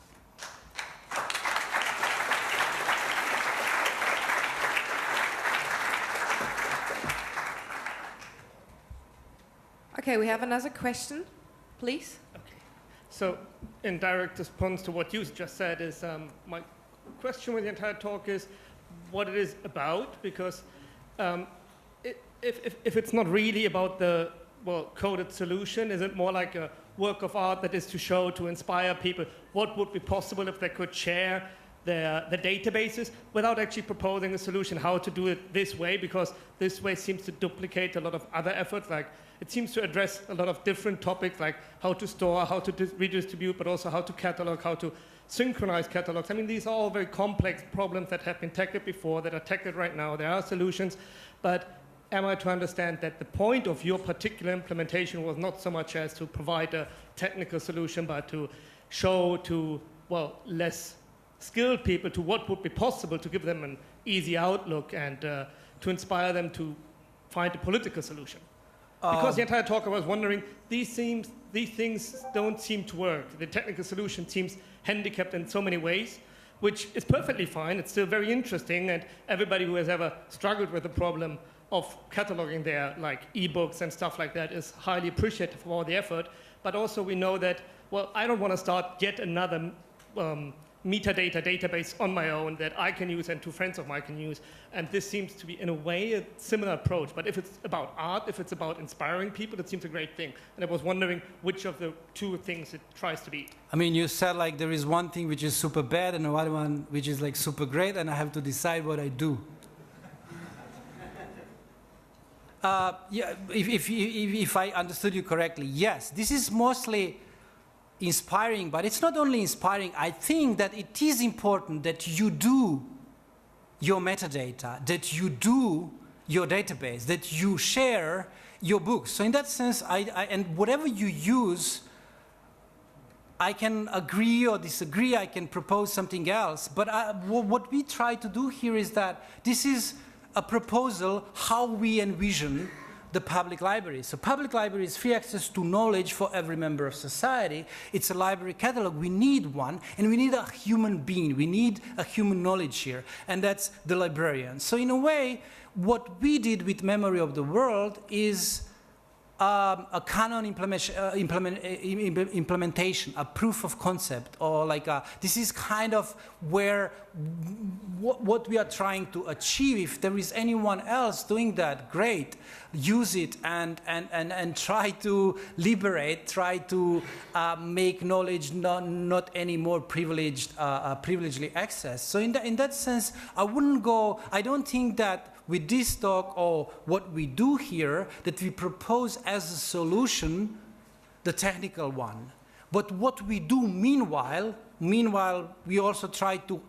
Okay, we have another question, please. Okay. So, in direct response to what you just said, is um, my question with the entire talk is what it is about, because um, it, if, if, if it's not really about the well coded solution, is it more like a work of art that is to show, to inspire people what would be possible if they could share their, their databases without actually proposing a solution how to do it this way, because this way seems to duplicate a lot of other efforts. Like, it seems to address a lot of different topics, like how to store, how to redistribute, but also how to catalog, how to synchronize catalogs. I mean, these are all very complex problems that have been tackled before, that are tackled right now. There are solutions, but am I to understand that the point of your particular implementation was not so much as to provide a technical solution, but to show to, well, less skilled people to what would be possible, to give them an easy outlook and uh, to inspire them to find a political solution? Because um, the entire talk I was wondering, these, seems, these things don't seem to work. The technical solution seems handicapped in so many ways, which is perfectly fine. It's still very interesting, and everybody who has ever struggled with the problem of cataloging their like ebooks and stuff like that is highly appreciated for all the effort. But also we know that, well, I don't want to start yet another um, metadata database on my own that I can use and two friends of mine can use. And this seems to be, in a way, a similar approach. But if it's about art, if it's about inspiring people, it seems a great thing. And I was wondering which of the two things it tries to be. I mean, you said like there is one thing which is super bad and another one which is like super great, and I have to decide what I do. uh, yeah, if, if, if, if I understood you correctly, yes, this is mostly inspiring, but it's not only inspiring. I think that it is important that you do your metadata, that you do your database, that you share your books. So in that sense, I, I, and whatever you use, I can agree or disagree, I can propose something else. But I, what we try to do here is that this is a proposal how we envision the public library. So public library is free access to knowledge for every member of society. It's a library catalog. We need one, and we need a human being. We need a human knowledge here, and that's the librarian. So in a way, what we did with Memory of the World is um, a canon implementation, uh, implement, uh, implementation, a proof of concept, or like a, this is kind of where what we are trying to achieve. If there is anyone else doing that, great, use it and, and, and, and try to liberate, try to uh, make knowledge not, not any more privileged, uh, uh, privilegedly accessed. So in, the, in that sense, I wouldn't go, I don't think that with this talk or what we do here, that we propose as a solution the technical one. But what we do meanwhile, meanwhile, we also try to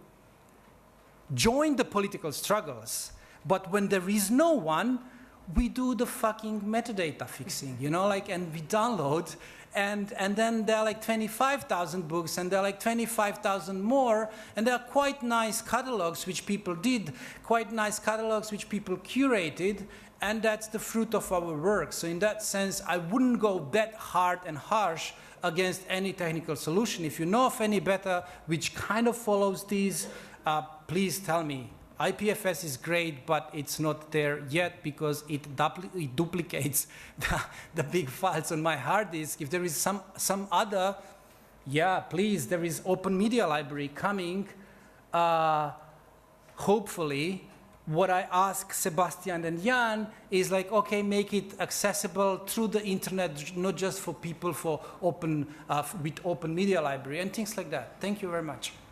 join the political struggles. But when there is no one, we do the fucking metadata fixing, you know, like, and we download, and, and then there are like twenty-five thousand books, and there are like twenty-five thousand more, and there are quite nice catalogs which people did, quite nice catalogs which people curated, and that's the fruit of our work. So in that sense, I wouldn't go that hard and harsh against any technical solution. If you know of any better which kind of follows these, uh, please tell me. I P F S is great, but it's not there yet because it, dupli it duplicates the, the big files on my hard disk. If there is some, some other, yeah, please, there is Open Media Library coming. Uh, hopefully, what I ask Sebastian and Jan is like, okay, make it accessible through the internet, not just for people for open, uh, with Open Media Library and things like that. Thank you very much.